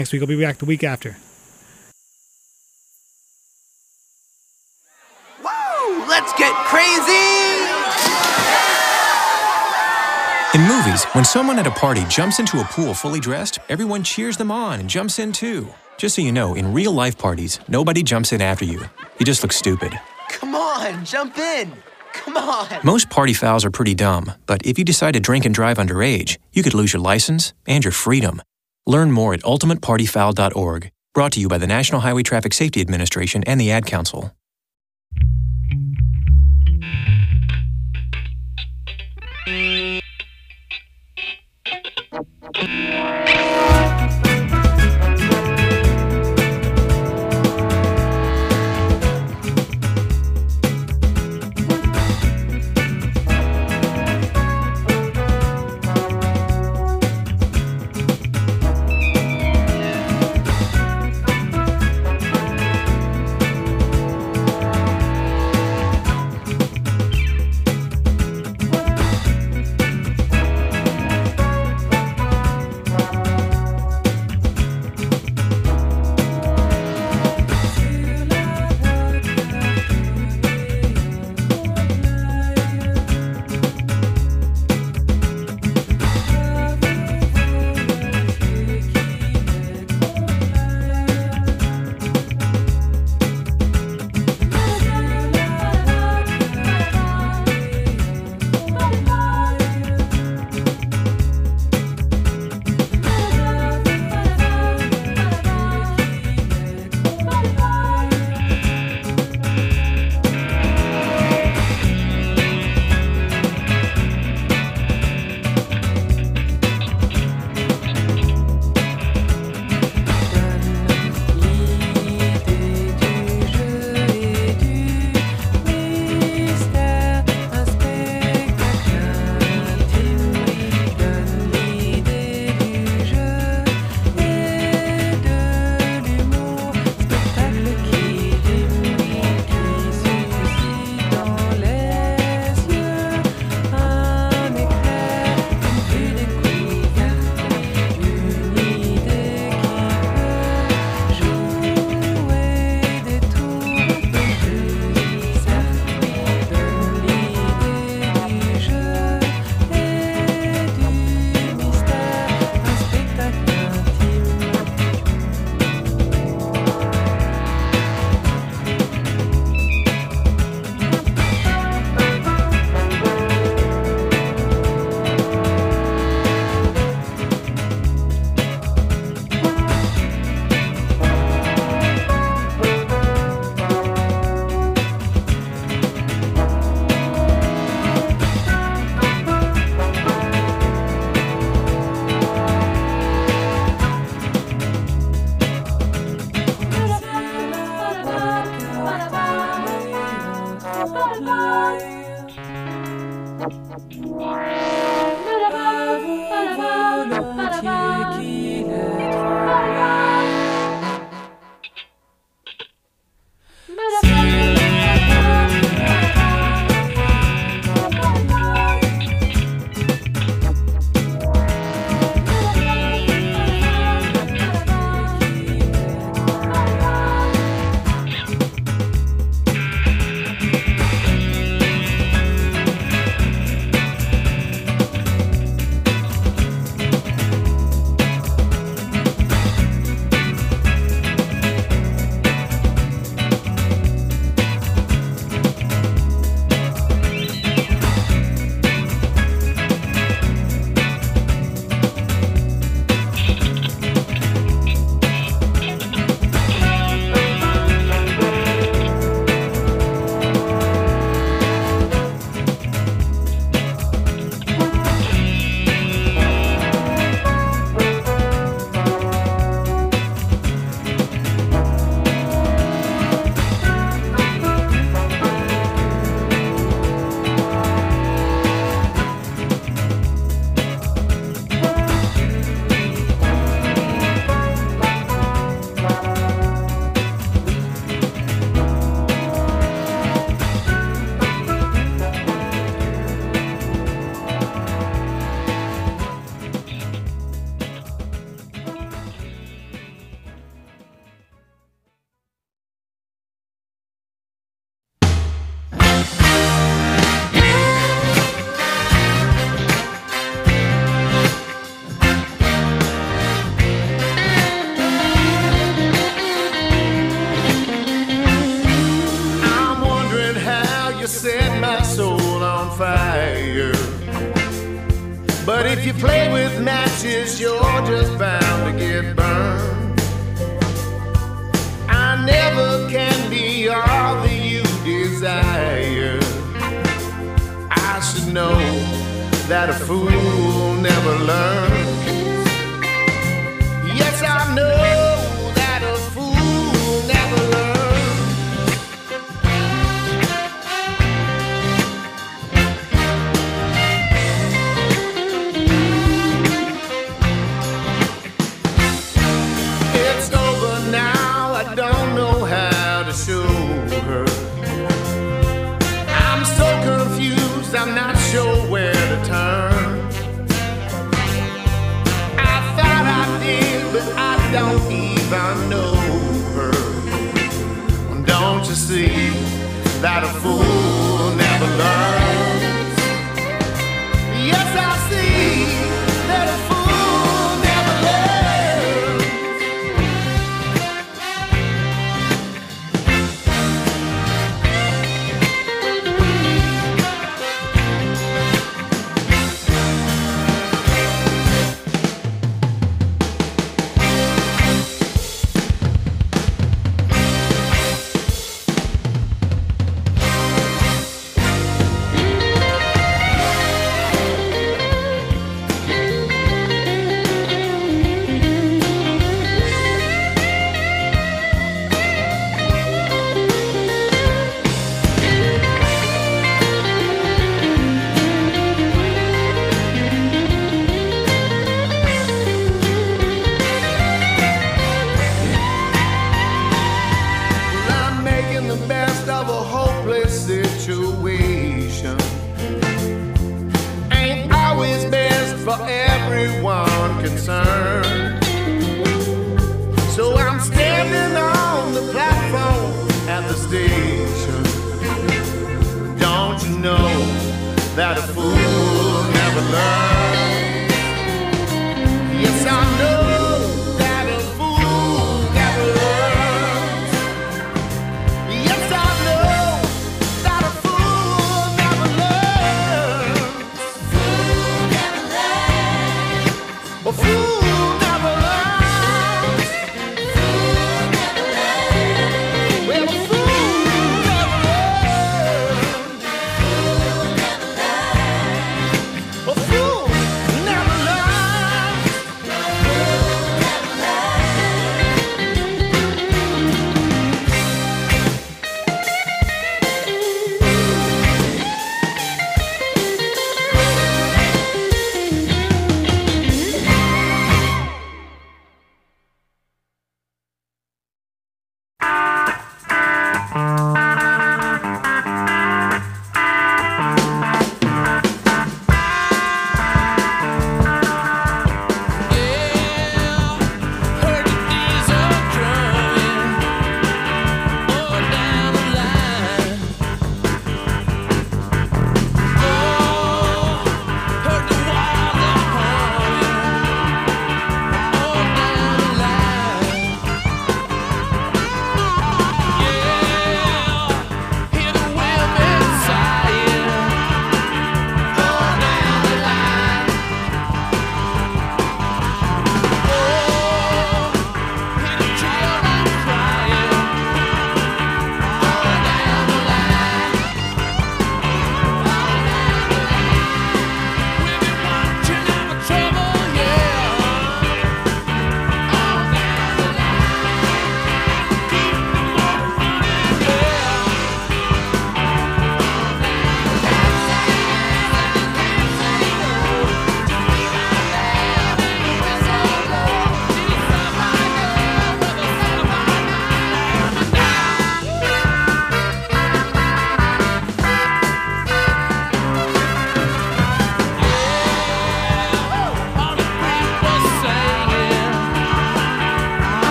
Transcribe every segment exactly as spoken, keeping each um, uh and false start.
next week. I'll be back the week after. Woo! Let's get crazy! In movies, when someone at a party jumps into a pool fully dressed, everyone cheers them on and jumps in too. Just so you know, in real-life parties, nobody jumps in after you. You just look stupid. Come on, jump in! Come on! Most party fouls are pretty dumb, but if you decide to drink and drive underage, you could lose your license and your freedom. Learn more at ultimate party foul dot org. Brought to you by the National Highway Traffic Safety Administration and the Ad Council. you play with matches, you're just bound to get burned. I never can be all that you desire. I should know that a fool never learns. Yes, I know that a fool never learns. It's over now, I don't know how to show her. I'm so confused, I'm not sure where to turn. I thought I did, but I don't even know her. Don't you see that a fool never learns? Yes, I see that a fool never learns. The best of a hopeless situation ain't always best for everyone concerned. So I'm standing on the platform at the station. Don't you know that a fool never learns? Yes, I know that a fool never learns. Yes, I know that a fool never learns. Fool never learns. A fool never learns. Fool never learns. Well, a fool never learns. Fool never learns. A fool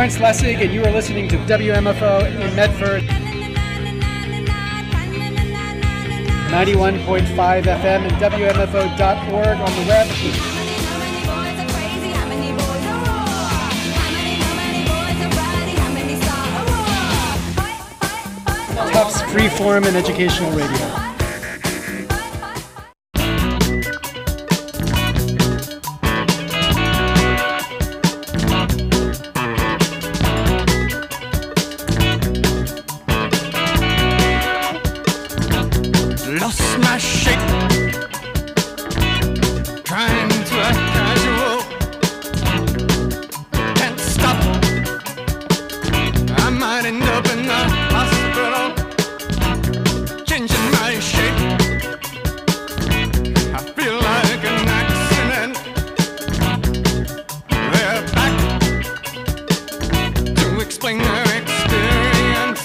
Lawrence Lessig, and you are listening to W M F O in Medford. ninety-one point five F M and W M F O dot org on the web. Tufts Freeform and Educational Radio. Lost my shape, trying to act casual, can't stop, I might end up in the hospital, changing my shape, I feel like an accident, they're back to explain their experience.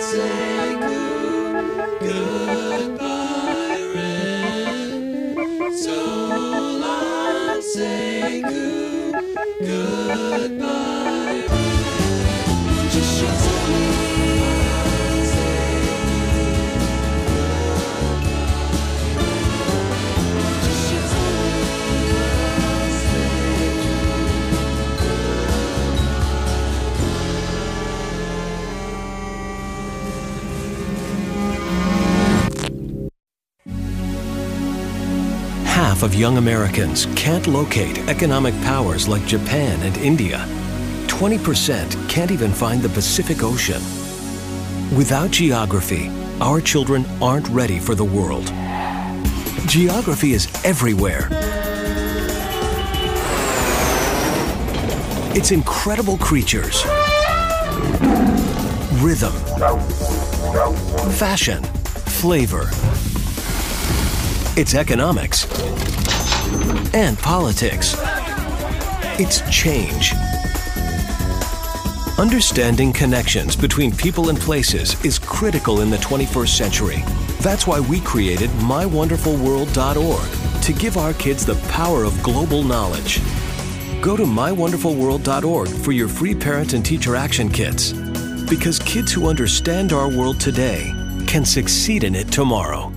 say good, goodbye, Red. So long, say good, goodbye, Red. Just so long, say goodbye. Just so long, say Half of young Americans can't locate economic powers like Japan and India. twenty percent can't even find the Pacific Ocean. Without geography, our children aren't ready for the world. Geography is everywhere. It's incredible creatures, rhythm, fashion, flavor. It's economics and politics. It's change. Understanding connections between people and places is critical in the twenty-first century. That's why we created my wonderful world dot org to give our kids the power of global knowledge. Go to my wonderful world dot org for your free parent and teacher action kits. Because kids who understand our world today can succeed in it tomorrow.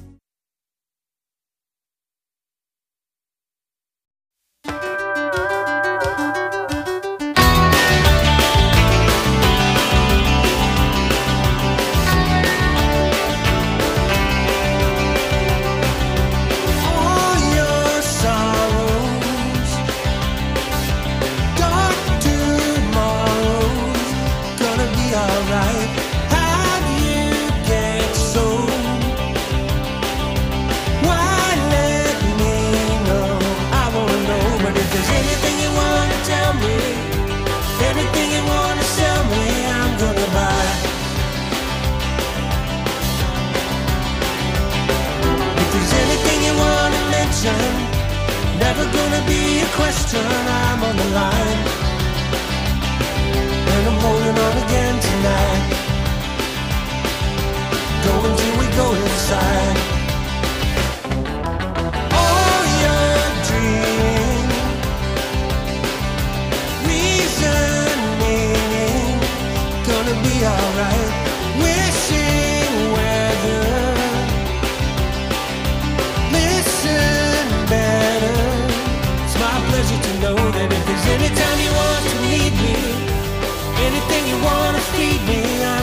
Never gonna be a question, I'm on the line. And I'm holding on again tonight. Go until we go inside. All your dreams, reasoning, gonna be alright. Wishing weather, listen better. It's my pleasure to know that if there's any time you want to need me, anything you want to feed me, I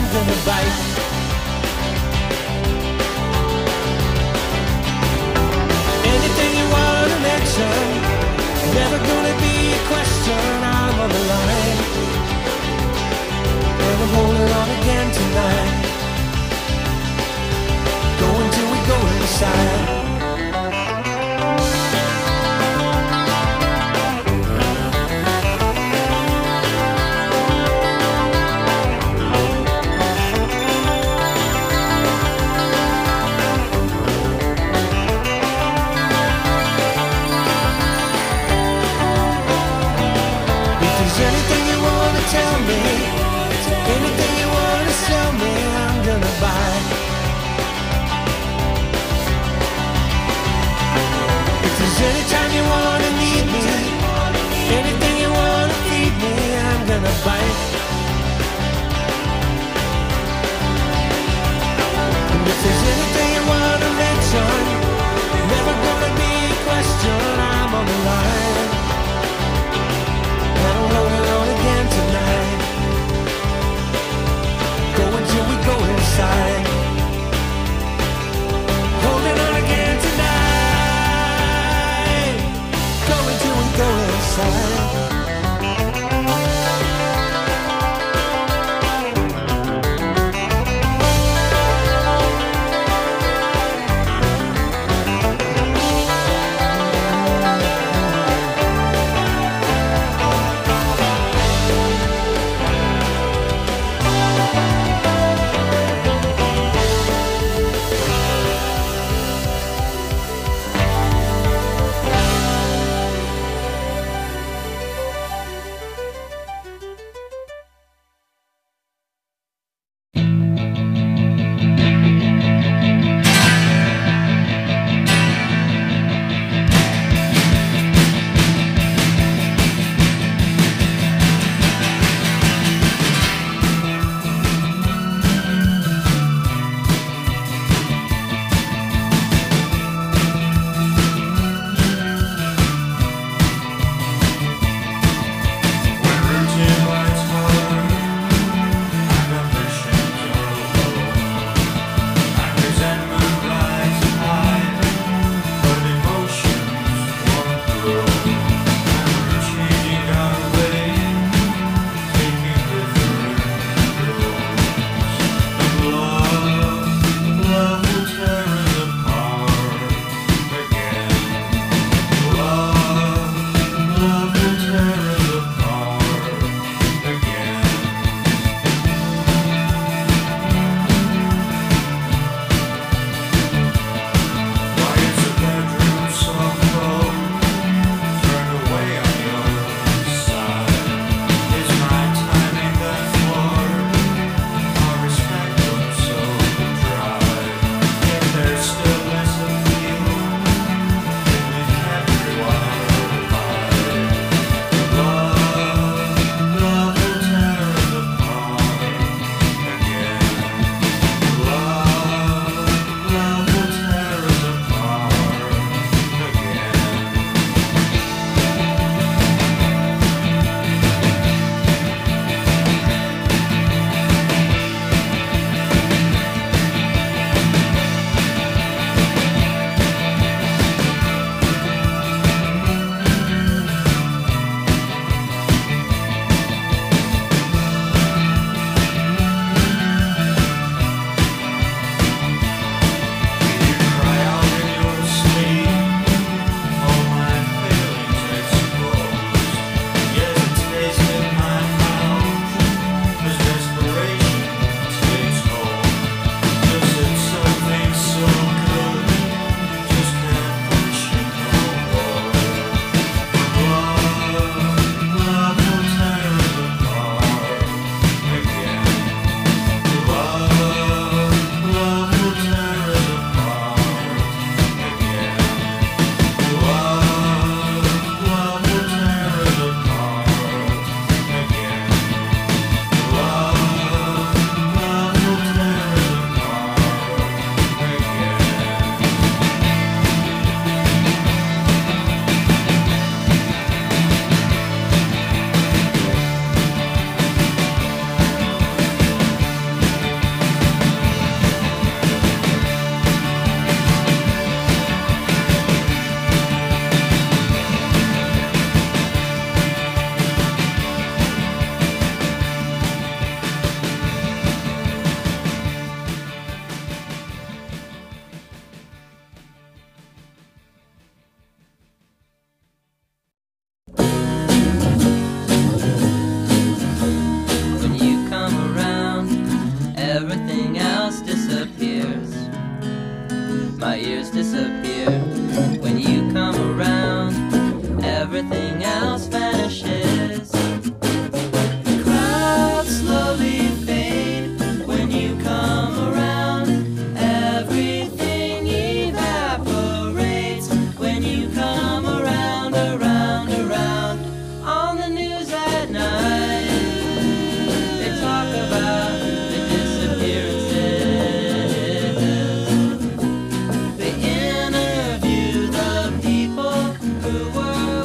face disappears. My ears disappear. When you come around, everything else vanishes. The crowds slowly fade. When you come around, everything evaporates. When you come around, around, around. On the news at night, they talk about the disappearances. They interview the people who were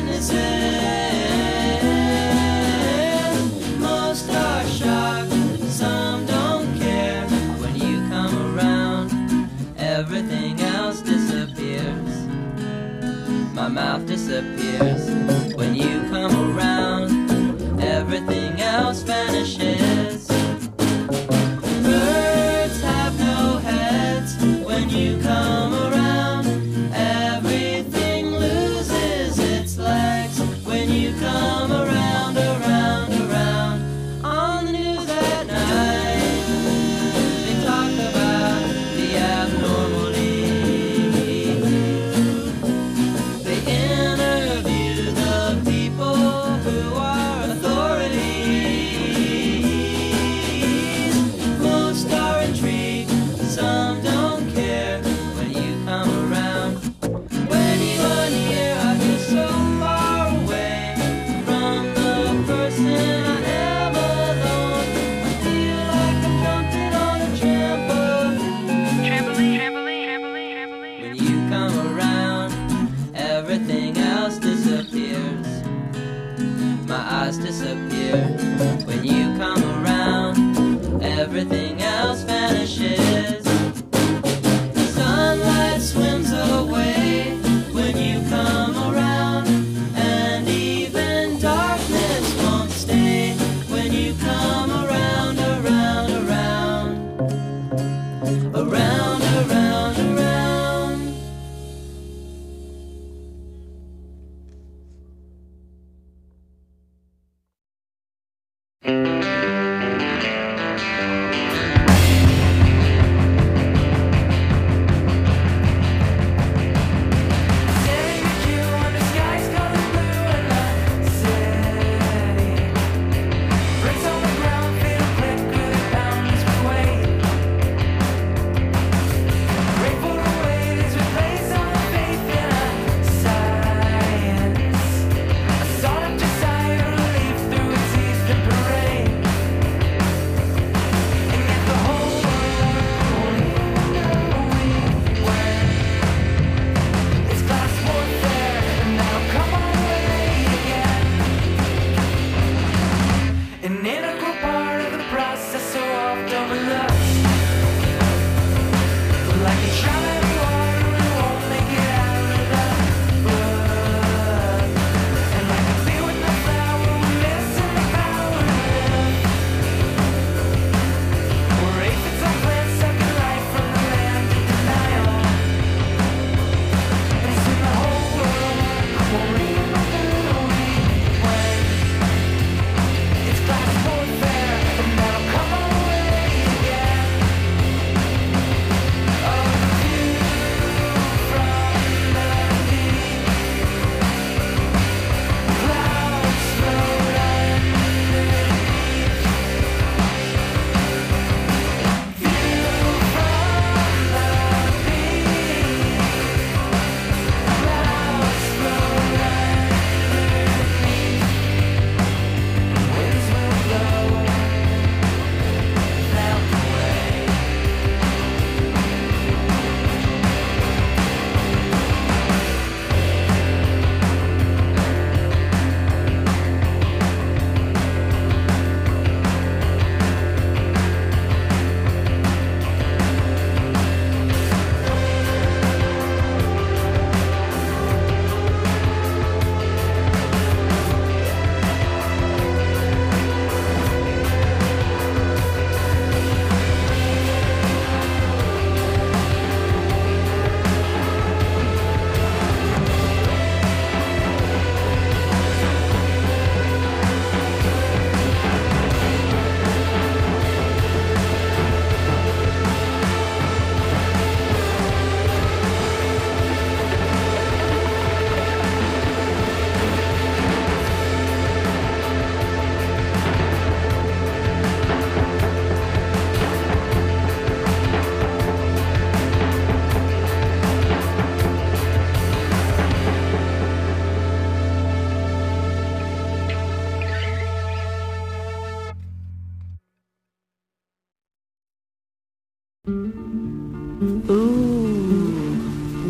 witnesses. Most are shocked, some don't care. When you come around, everything else disappears. My mouth disappears. When you come around, everything else vanishes. Birds have no heads. When you come around, everything loses its legs. When you come around, around, around. On the news at night, they talk about the abnormally. They interview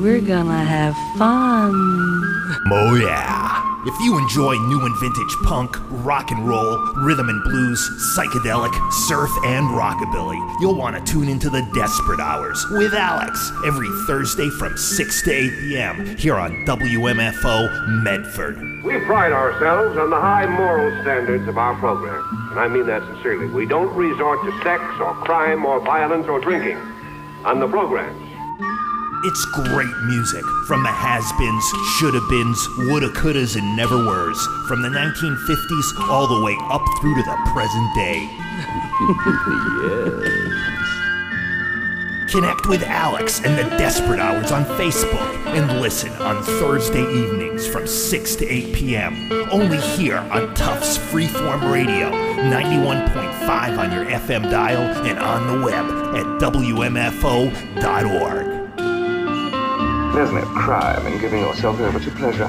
we're gonna have fun. Oh yeah. If you enjoy new and vintage punk, rock and roll, rhythm and blues, psychedelic, surf, and rockabilly, you'll want to tune into the Desperate Hours with Alex every Thursday from six to eight p.m. here on W M F O Medford. We pride ourselves on the high moral standards of our program, and I mean that sincerely. We don't resort to sex or crime or violence or drinking on the programs. It's great music from the has-beens, shoulda-beens, woulda-couldas, and never-weres, from the nineteen fifties all the way up through to the present day. Yes. Connect with Alex and the Desperate Hours on Facebook and listen on Thursday evenings from six to eight p.m. only here on Tufts Freeform Radio, ninety-one point five on your F M dial and on the web at W M F O dot org. There's no crime in giving yourself over to pleasure.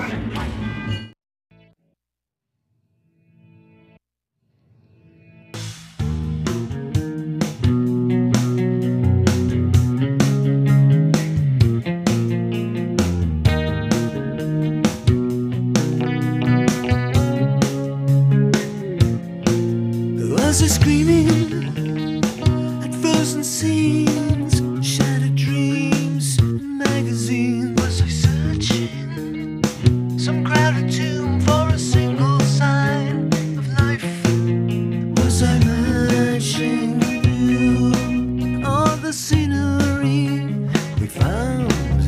Was I screaming at frozen scenes, shattered dreams, magazines? Was I searching some crowded tomb for a single sign of life? Was I matching you all the scenery we found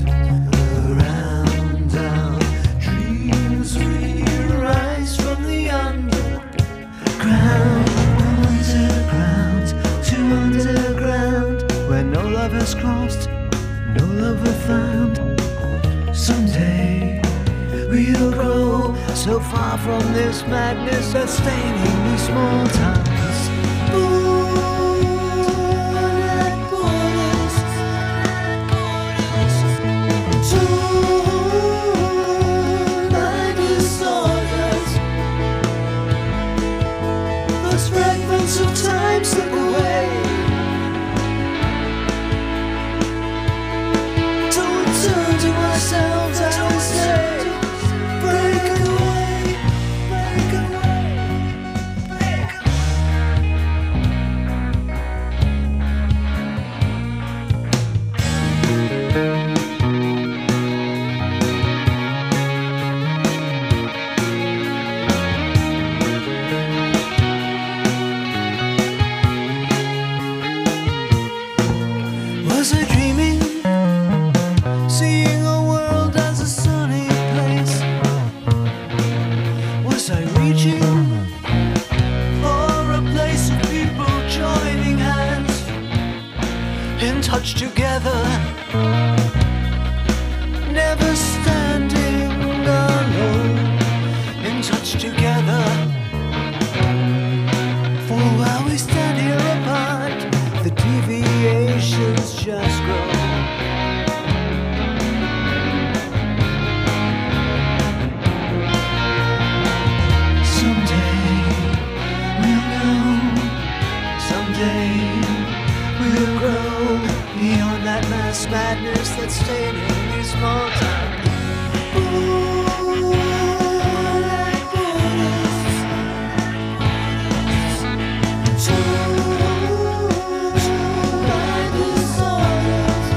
around our dreams? We rise from the underground. Underground to underground, where no love has crossed, no lover found. Someday we'll grow so far from this madness that's staining these small towns. Moonlight borders, tonight disorders. Those fragments of time slip away. Don't turn to ourselves, I would say. Break away, break away, break Was I dreaming, seeing a world as a sunny place? Was I reaching for a place of people joining hands, in touch together, never standing alone, in touch together? For while we stand here apart, the deviations just grow. Someday we'll know, someday we'll grow beyond that mass madness that's staining these small towns. Moonlight borders, tonight disorders,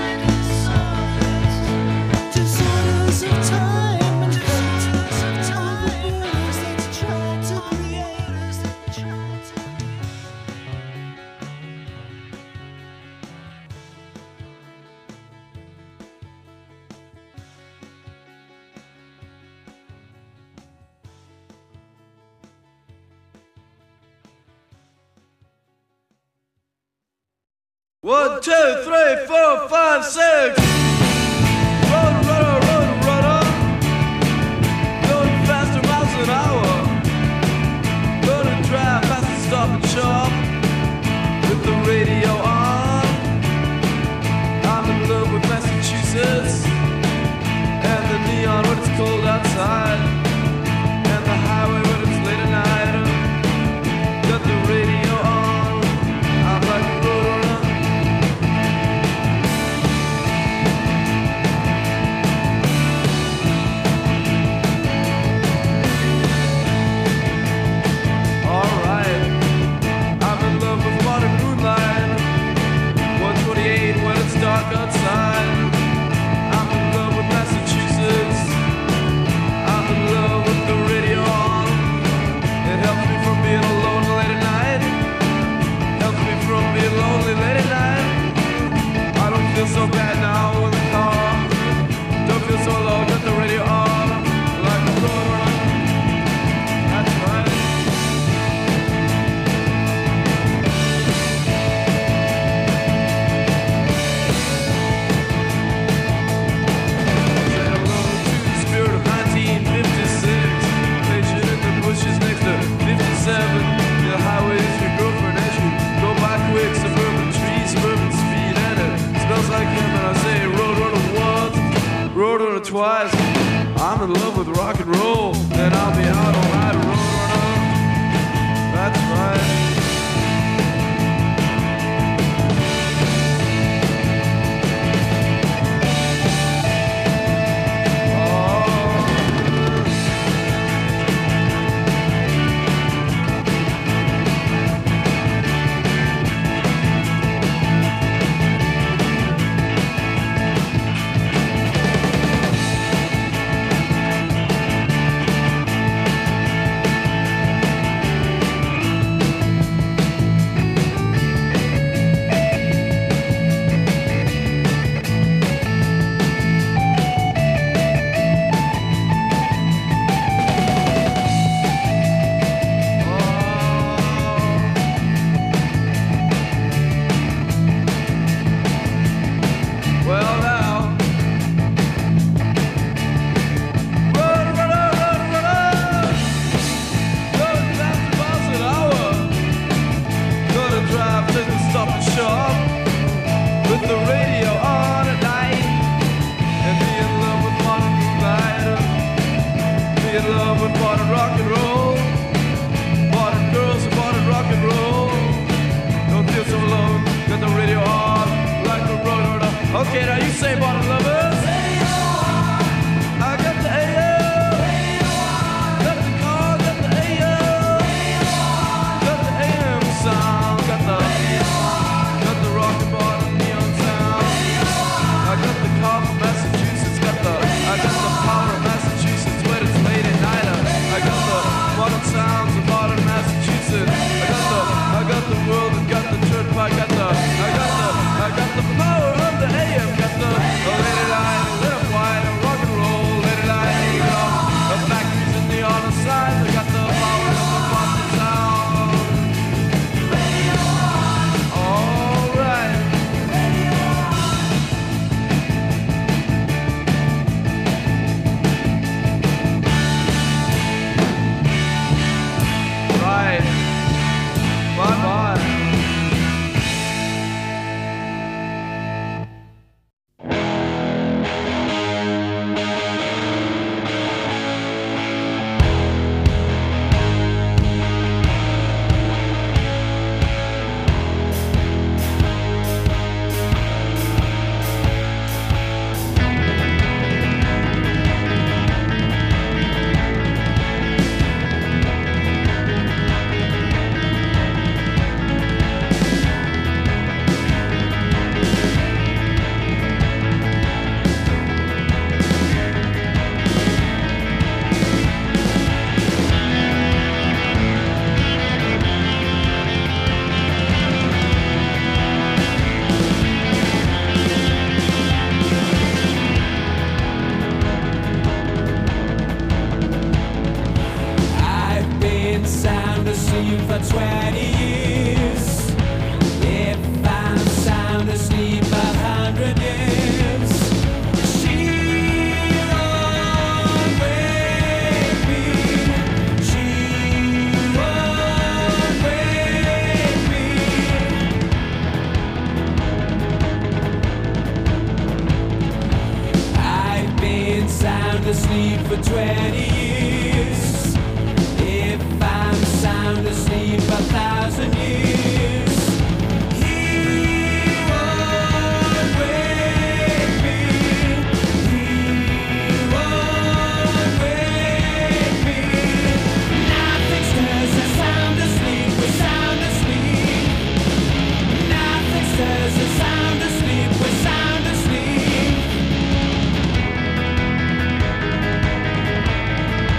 disorders of time and fate, others that try to create us, that try to. One, two, three, four, five, six. Run, run, run, run up. Going faster miles an hour. Gonna drive fast and stop and shop with the radio on. I'm in love with Massachusetts and the neon when it's cold outside, and the highway when it's late at night. Got the radio on. I'm like a roadrunner. twice. I'm in love with rock and roll, and I'll be out all night rolling. That's right. Okay, now you say bottom lovers. I got the A O. Got the car, got the A O. Got the A M sound. Got the got the rock and bottom neon sound. I got the car from Massachusetts. Got the I got the power of Massachusetts when it's late at night. I got the modern sounds of modern Massachusetts. I got the I got the world and got the turnpike. Got the I got the I got the power of the A M. Got the oh, let it lie, lit up wide, rock and roll, let it lie, you know. The factories in the other side. I got the power of the modern sound. All right. Right. Bye bye. Sound asleep.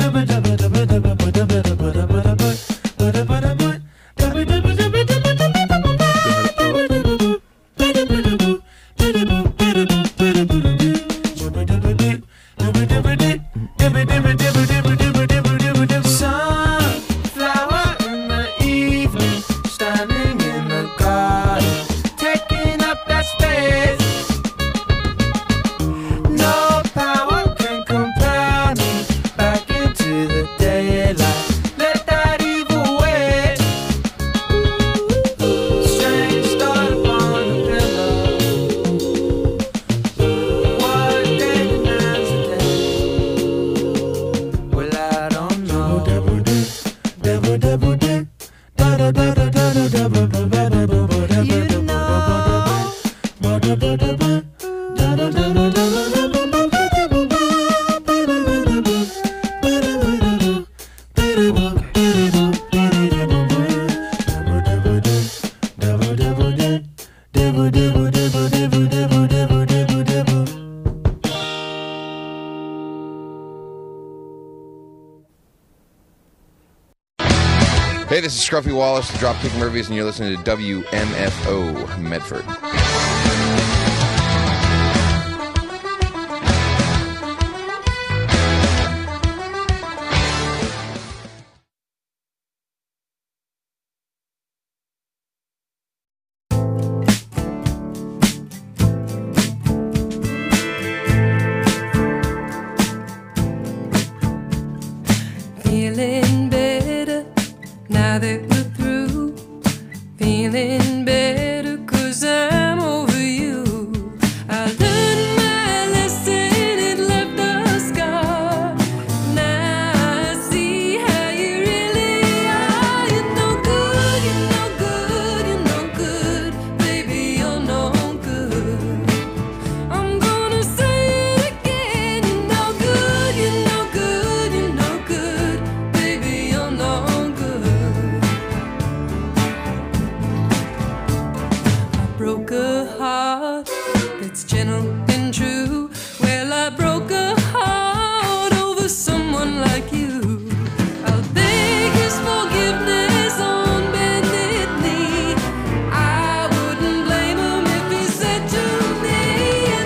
Hey, this is Scruffy Wallace, the Dropkick Murphys, and you're listening to W M F O Medford. Feeling better now that we're through. Feeling